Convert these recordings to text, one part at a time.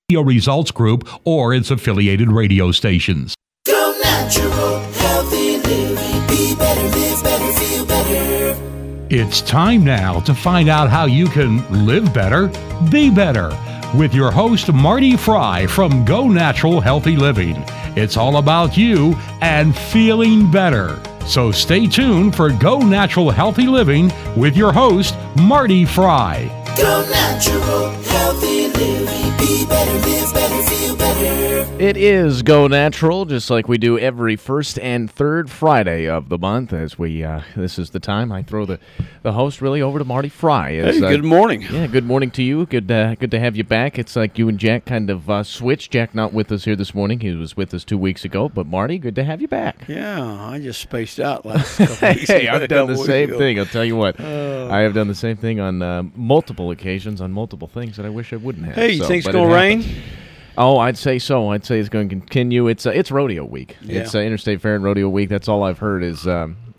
Results Group or its affiliated radio stations. Go natural, healthy living, be better, live better, feel better. It's time now to find out how you can live better, be better, with your host Marty Fry from Go Natural Healthy Living. It's all about you and feeling better. So stay tuned for Go Natural Healthy Living with your host Marty Fry. Go natural, healthy living, be better, live better, feel better. It is Go Natural, just like we do every first and third Friday of the month. As we, this is the time I throw the host really over to Marty Fry. Hey, good morning. Yeah, good morning to you. Good to have you back. It's like you and Jack kind of switched. Jack not with us here this morning. He was with us 2 weeks ago. But Marty, good to have you back. Yeah, I just spaced out last couple weeks. Hey, I've done the same thing. I'll tell you what. I have done the same thing on multiple occasions on multiple things that I wish I wouldn't have. Hey, you think it's going to rain? Oh, I'd say so. I'd say it's going to continue. It's rodeo week. Yeah. It's Interstate Fair and rodeo week. That's all I've heard is,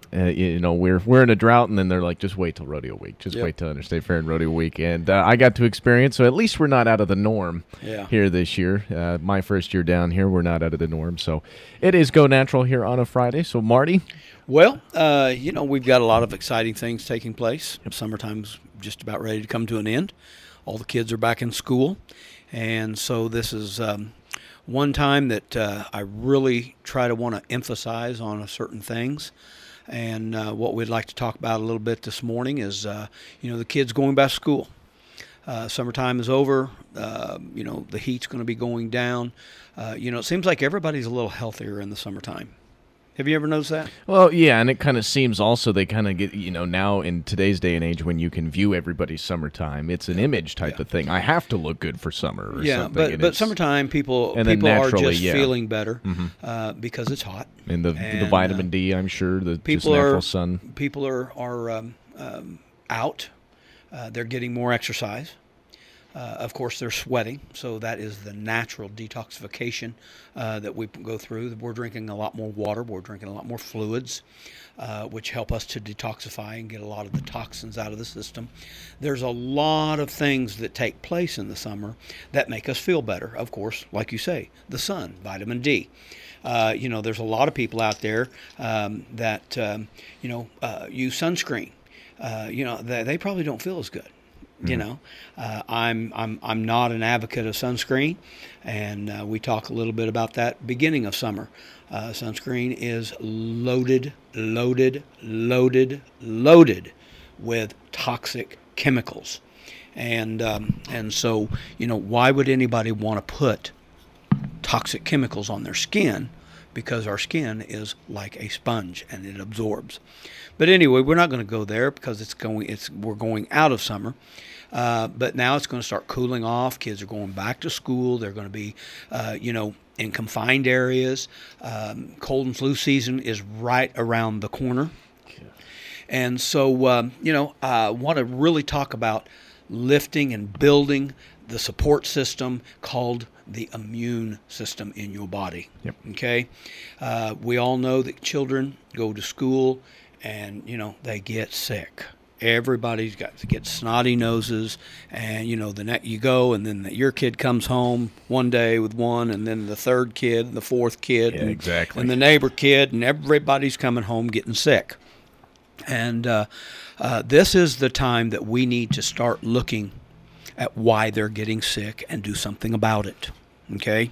we're in a drought, and then they're like, just wait till rodeo week. Just wait till Interstate Fair and rodeo week. And I got to experience, so at least we're not out of the norm here this year. My first year down here, we're not out of the norm. So it is Go Natural here on a Friday. So, Marty? Well, we've got a lot of exciting things taking place. Summertime's just about ready to come to an end. All the kids are back in school. And so this is one time that I really try to want to emphasize on certain things. And what we'd like to talk about a little bit this morning is, the kids going back to school. Summertime is over. The heat's going to be going down. It seems like everybody's a little healthier in the summertime. Have you ever noticed that? Well, yeah, and it kind of seems also they kind of get, now in today's day and age when you can view everybody's summertime, it's an image type of thing. I have to look good for summer or something. But summertime, people are just feeling better because it's hot. And the vitamin D, I'm sure, the people just natural sun. People are out. They're getting more exercise. Of course, they're sweating, so that is the natural detoxification that we go through. We're drinking a lot more water. We're drinking a lot more fluids, which help us to detoxify and get a lot of the toxins out of the system. There's a lot of things that take place in the summer that make us feel better. Of course, like you say, the sun, vitamin D. There's a lot of people out there that use sunscreen. They probably don't feel as good. I'm not an advocate of sunscreen, and we talk a little bit about that beginning of summer. Sunscreen is loaded with toxic chemicals, and so why would anybody want to put toxic chemicals on their skin? Because our skin is like a sponge and it absorbs. But anyway, we're not going to go there because we're going out of summer. But now it's going to start cooling off. Kids are going back to school. They're going to be, in confined areas. Cold and flu season is right around the corner. And so, I want to really talk about lifting and building the support system called the immune system in your body. Yep. Okay? We all know that children go to school and, they get sick. Everybody's got to get snotty noses, and you go, and then your kid comes home one day with one, and then the third kid, and the fourth kid, exactly, and the neighbor kid, and everybody's coming home getting sick. And this is the time that we need to start looking at why they're getting sick and do something about it. Okay,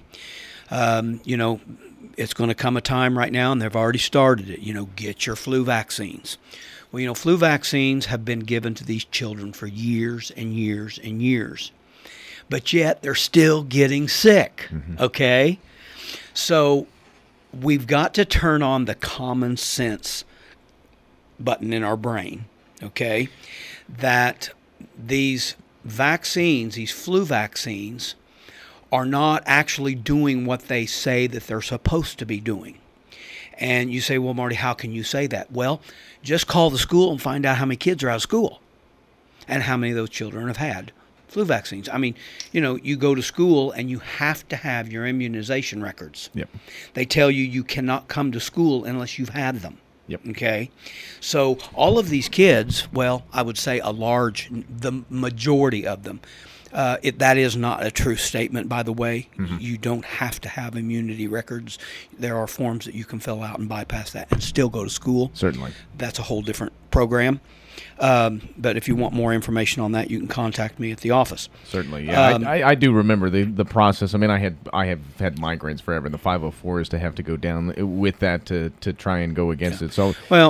it's going to come a time right now, and they've already started it. Get your flu vaccines. Well, flu vaccines have been given to these children for years and years and years, but yet they're still getting sick, okay? So we've got to turn on the common sense button in our brain, okay, that these vaccines, these flu vaccines, are not actually doing what they say that they're supposed to be doing. And you say, well, Marty, how can you say that? Well, just call the school and find out how many kids are out of school and how many of those children have had flu vaccines. I mean, you go to school and you have to have your immunization records. Yep. They tell you cannot come to school unless you've had them. Yep. Okay. So all of these kids, well, I would say the majority of them, That is not a true statement, by the way. You don't have to have immunity records. There are forms that you can fill out and bypass that and still go to school. Certainly. That's a whole different program. But if you want more information on that, you can contact me at the office. Certainly, yeah. I do remember the process. I mean, I have had migraines forever. The 504 is to have to go down with that to try and go against it. So, well,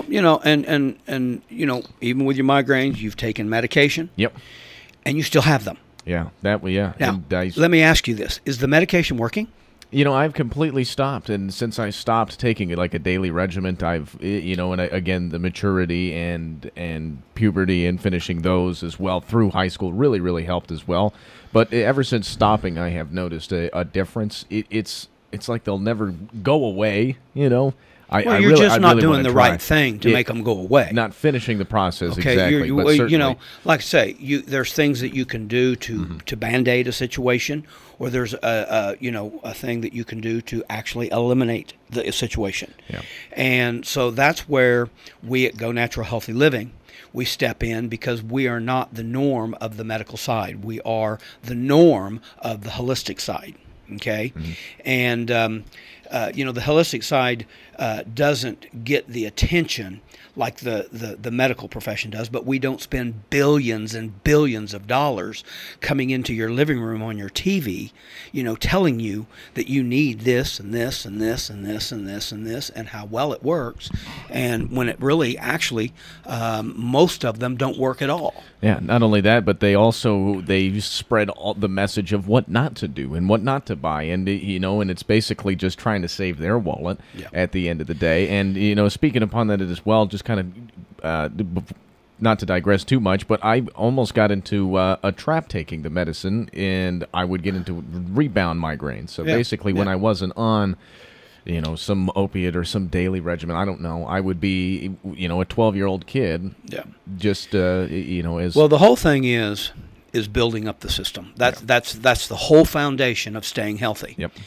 and even with your migraines, you've taken medication. Yep. And you still have them. Yeah, yeah. Now, let me ask you this: is the medication working? I've completely stopped, and since I stopped taking it like a daily regimen, I've, again, the maturity and puberty and finishing those as well through high school really, really helped as well. But ever since stopping, I have noticed a difference. It's like they'll never go away, You're just not doing the right thing to make them go away. Not finishing the process, okay, exactly. But certainly, like I say, there's things that you can do to Band-Aid a situation, or there's a thing that you can do to actually eliminate the situation. Yeah. And so that's where we at Go Natural Healthy Living, we step in, because we are not the norm of the medical side. We are the norm of the holistic side. Okay, and the holistic side doesn't get the attention like the medical profession does, but we don't spend billions and billions of dollars coming into your living room on your TV, telling you that you need this and this and this and this and this and this and how well it works, and when it really actually most of them don't work at all. Yeah, not only that, but they spread the message of what not to do and what not to buy, and and it's basically just trying to save their wallet at the end of the day. And speaking upon that as well, just kind of not to digress too much, but I almost got into a trap taking the medicine, and I would get into rebound migraines. So basically, when I wasn't on some opiate or some daily regimen, I don't know, I would be, a 12-year-old kid. Yeah. Just, as... Well, the whole thing is building up the system. That's the whole foundation of staying healthy. Yep.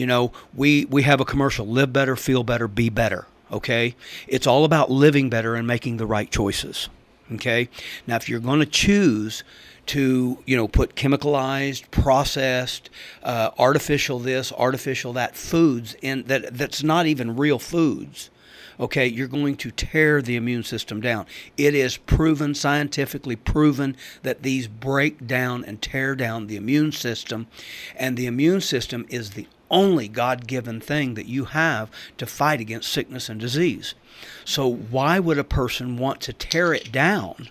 We have a commercial, live better, feel better, be better. Okay? It's all about living better and making the right choices. Okay? Now, if you're going to choose to put chemicalized, processed, artificial this, artificial that foods in that's not even real foods, okay, you're going to tear the immune system down. It is proven, scientifically proven, that these break down and tear down the immune system, and the immune system is the only God-given thing that you have to fight against sickness and disease. So why would a person want to tear it down?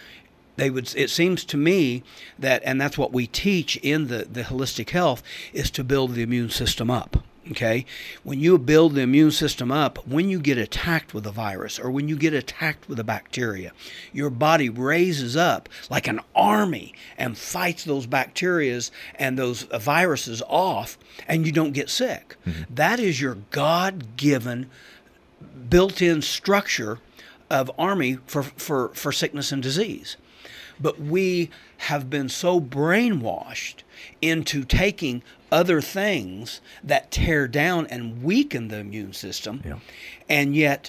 It seems to me that, and that's what we teach in the holistic health, is to build the immune system up. Okay? When you build the immune system up, when you get attacked with a virus or when you get attacked with a bacteria, your body raises up like an army and fights those bacteria and those viruses off, and you don't get sick. Mm-hmm. That is your God-given built-in structure of army for sickness and disease. But we have been so brainwashed into taking other things that tear down and weaken the immune system, and yet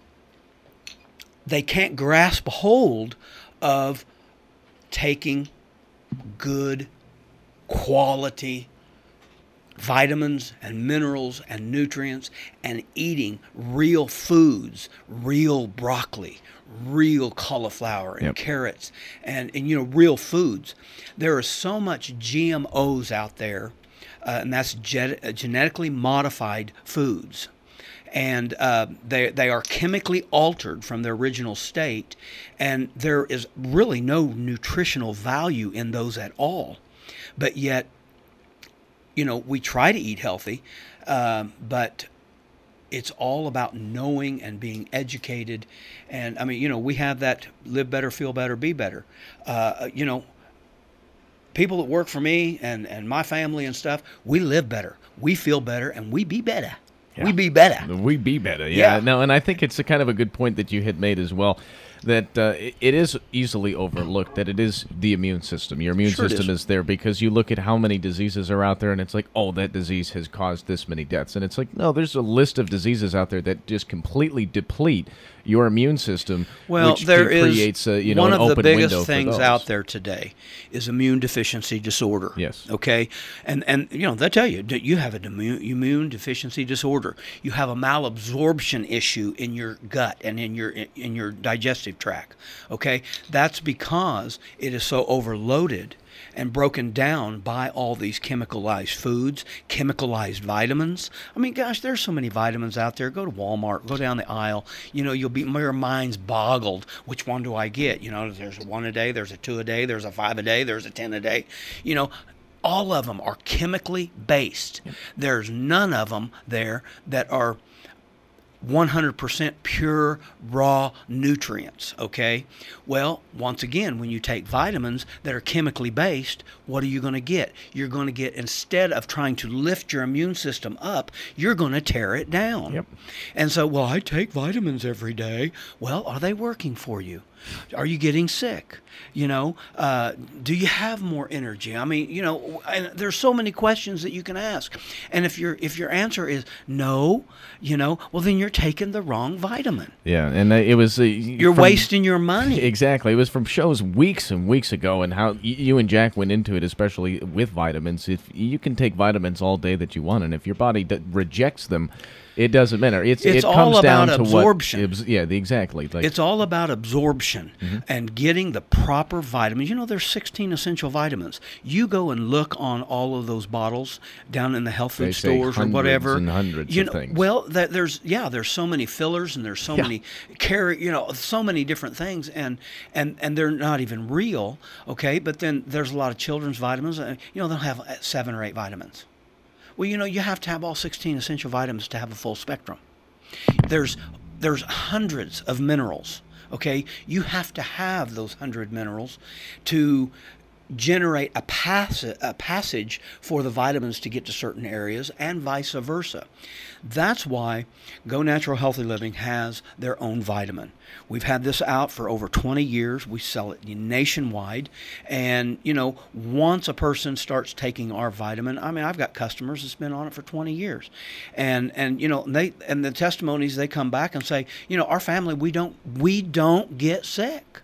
they can't grasp a hold of taking good quality vitamins and minerals and nutrients and eating real foods, real broccoli, real cauliflower and carrots and real foods. There are so much GMOs out there, and that's genetically modified foods. And they are chemically altered from their original state, and there is really no nutritional value in those at all. But yet, we try to eat healthy, but it's all about knowing and being educated. And we have that live better, feel better, be better. People that work for me and my family and stuff, we live better, we feel better, and we be better. Yeah. We be better. We be better, yeah. No, and I think it's a kind of a good point that you had made as well. that it is easily overlooked that it is the immune system. Your immune system is there because you look at how many diseases are out there, and it's like, oh, that disease has caused this many deaths. And it's like, no, there's a list of diseases out there that just completely deplete your immune system, which creates one an of the open biggest window things for out there today is immune deficiency disorder. Yes. Okay. And they tell you that you have an immune deficiency disorder. You have a malabsorption issue in your gut and in your digestive tract. Okay. That's because it is so overloaded and broken down by all these chemicalized foods, chemicalized vitamins. I mean, gosh, there's so many vitamins out there. Go to Walmart, go down the aisle. Your mind's boggled. Which one do I get? There's a 1 a day, there's a 2 a day, there's a 5 a day, there's a 10 a day. All of them are chemically based. There's none of them there that are 100% pure raw nutrients, okay? Well, once again, when you take vitamins that are chemically based, what are you going to get? You're going to get, instead of trying to lift your immune system up, you're going to tear it down. Yep. And so, well, I take vitamins every day. Well, are they working for you? Are you getting sick? Do you have more energy? I mean, and there's so many questions that you can ask. And if your answer is no, well, then you're taking the wrong vitamin. Yeah, and it was you're wasting your money. Exactly. It was from shows weeks and weeks ago, and how you and Jack went into it, especially with vitamins. If you can take vitamins all day that you want, and if your body rejects them, it doesn't matter. It all comes about down to absorption. Exactly. It's all about absorption and getting the proper vitamins. There's 16 essential vitamins. You go and look on all of those bottles down in the health food stores or whatever. And hundreds of things. Well, there's so many fillers and there's so many so many different things, and they're not even real. Okay, but then there's a lot of children's vitamins. They'll have 7 or 8 vitamins. Well, you have to have all 16 essential vitamins to have a full spectrum. There's hundreds of minerals, okay? You have to have those 100 minerals to generate a passage for the vitamins to get to certain areas, and vice versa. That's why Go Natural Healthy Living has their own vitamin. We've had this out for over 20 years. We sell it nationwide. And, once a person starts taking our vitamin, I mean, I've got customers that's been on it for 20 years. And the testimonies, they come back and say, our family, we don't get sick.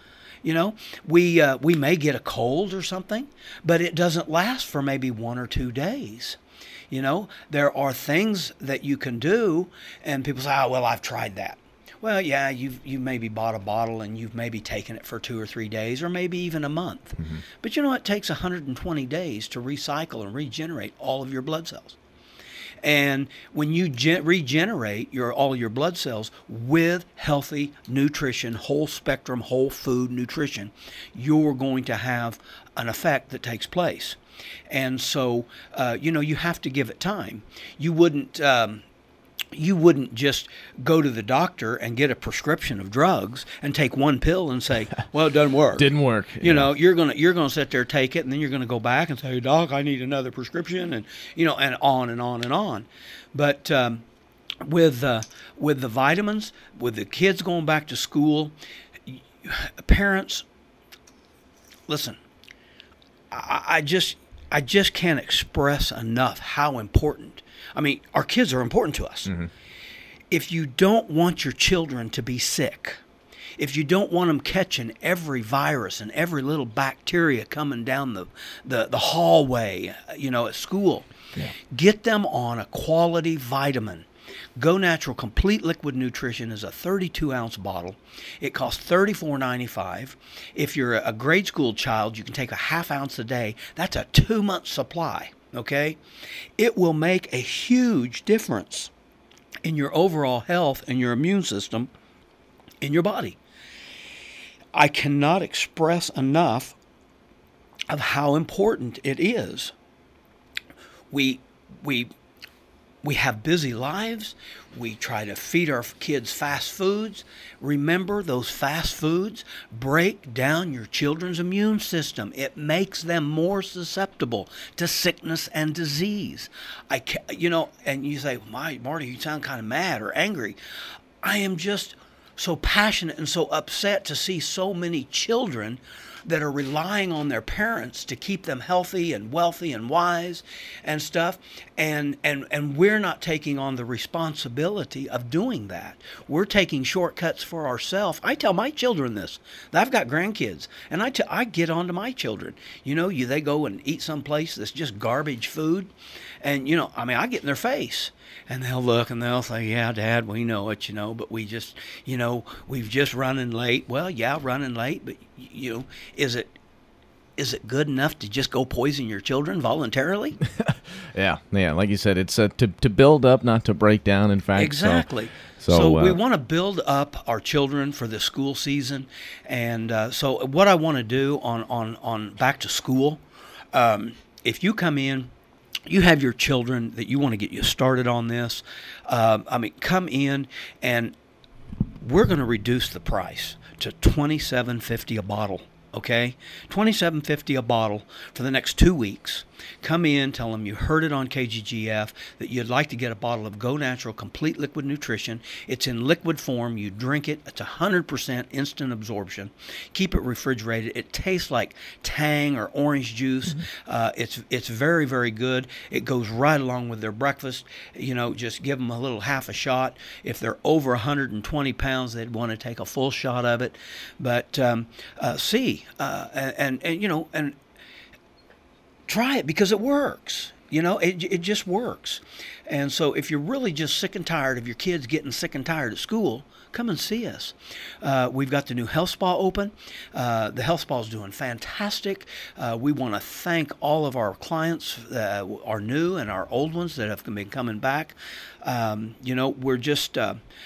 We may get a cold or something, but it doesn't last for maybe 1 or 2 days. There are things that you can do, and people say, oh, well, I've tried that. Well, yeah, you've maybe bought a bottle and you've maybe taken it for 2 or 3 days or maybe even a month. Mm-hmm. But it takes 120 days to recycle and regenerate all of your blood cells. And when you regenerate all your blood cells with healthy nutrition, whole spectrum, whole food nutrition, you're going to have an effect that takes place. And so, you have to give it time. You wouldn't just go to the doctor and get a prescription of drugs and take one pill and say, well, it doesn't work. Didn't work. You're gonna sit there, take it, and then you're gonna go back and say, Doc, I need another prescription, and and on and on and on. But with the vitamins, with the kids going back to school, parents, listen. I just can't express enough how important. I mean, our kids are important to us. Mm-hmm. If you don't want your children to be sick, if you don't want them catching every virus and every little bacteria coming down the hallway, at school, get them on a quality vitamin. Go Natural Complete Liquid Nutrition is a 32-ounce bottle. It costs $34.95. If you're a grade school child, you can take a half ounce a day. That's a 2-month supply, okay? It will make a huge difference in your overall health and your immune system in your body. I cannot express enough of how important it is. We have busy lives. We try to feed our kids fast foods. Remember, those fast foods break down your children's immune system. It makes them more susceptible to sickness and disease. And you say, Marty, you sound kind of mad or angry. I am just so passionate and so upset to see so many children that are relying on their parents to keep them healthy and wealthy and wise and stuff, and we're not taking on the responsibility of doing that. We're taking shortcuts for ourselves. I tell my children this. I've got grandkids, and I get on to my children. They go and eat someplace that's just garbage food, and I get in their face. And they'll look and they'll say, yeah, Dad, we know it, but we just, we've just running late. Well, yeah, running late, but, is it good enough to just go poison your children voluntarily? Yeah. Like you said, it's to build up, not to break down, in fact. Exactly. So we want to build up our children for the school season. And so what I want to do on back to school, if you come in, you have your children that you want to get you started on this. Come in, and we're going to reduce the price to $27.50 a bottle. Okay, $27.50 a bottle for the next 2 weeks. Come in, tell them you heard it on KGGF, that you'd like to get a bottle of Go Natural Complete Liquid Nutrition. It's in liquid form. You drink it. It's 100% instant absorption. Keep it refrigerated. It tastes like Tang or orange juice. It's very, very good. It goes right along with their breakfast. Just give them a little half a shot. If they're over 120 pounds, they'd want to take a full shot of it. But and try it, because it works. It just works. And so if you're really just sick and tired of your kids getting sick and tired at school, come and see us. We've got the new health spa open. The health spa is doing fantastic. We want to thank all of our clients, our new and our old ones that have been coming back. We're just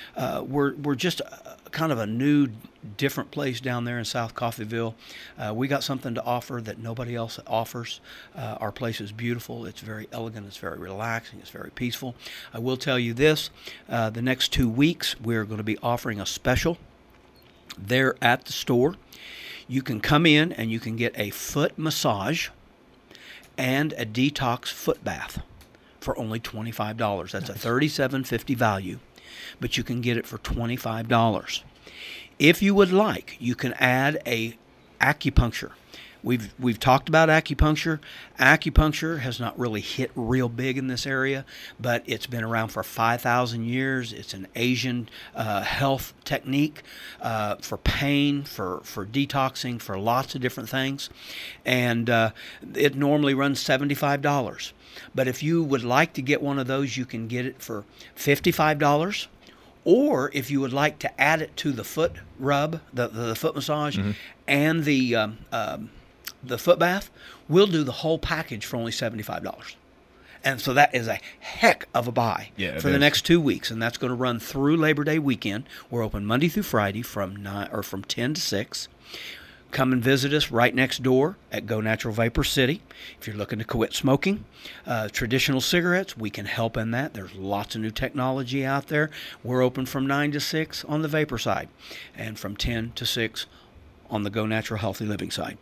kind of a new, different place down there in South Coffeyville. We got something to offer that nobody else offers. Our place is beautiful. It's very elegant. It's very relaxing. It's very peaceful. I will tell you this. The next 2 weeks, we're going to be offering a special there at the store. You can come in and you can get a foot massage and a detox foot bath for only $25. That's a $37.50 value, but you can get it for $25. If you would like, you can add a acupuncture. We've talked about acupuncture. Acupuncture has not really hit real big in this area, but it's been around for 5,000 years. It's an Asian health technique for pain, for detoxing, for lots of different things. And it normally runs $75. But if you would like to get one of those, you can get it for $55. Or if you would like to add it to the foot rub, the foot massage, and the foot bath, we'll do the whole package for only $75. And so that is a heck of a buy for the next 2 weeks, and that's going to run through Labor Day weekend. We're open Monday through Friday from 10 to 6. Come and visit us right next door at Go Natural Vapor City. If you're looking to quit smoking traditional cigarettes, we can help in that. There's lots of new technology out there. We're open from 9 to 6 on the vapor side, and from 10 to 6 on the Go Natural Healthy Living side.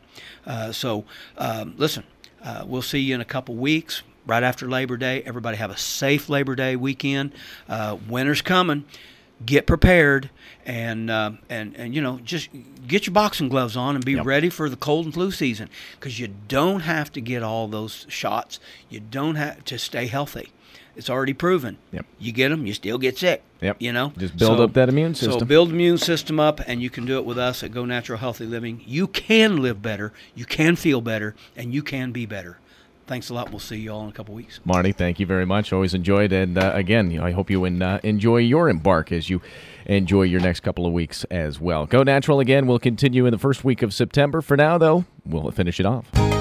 Listen, we'll see you in a couple weeks right after Labor Day. Everybody have a safe Labor Day weekend. Winter's coming. Get prepared, and just get your boxing gloves on and be ready for the cold and flu season, because you don't have to get all those shots. You don't have to stay healthy. It's already proven. You get them, you still get sick. Just build up that immune system. So build the immune system up, and you can do it with us at Go Natural Healthy Living. You can live better, you can feel better, and you can be better. Thanks a lot. We'll see you all in a couple weeks. Marty, thank you very much. Always enjoyed. And again, I hope you enjoy your embark as you enjoy your next couple of weeks as well. Go Natural again will continue in the first week of September. For now, though, we'll finish it off.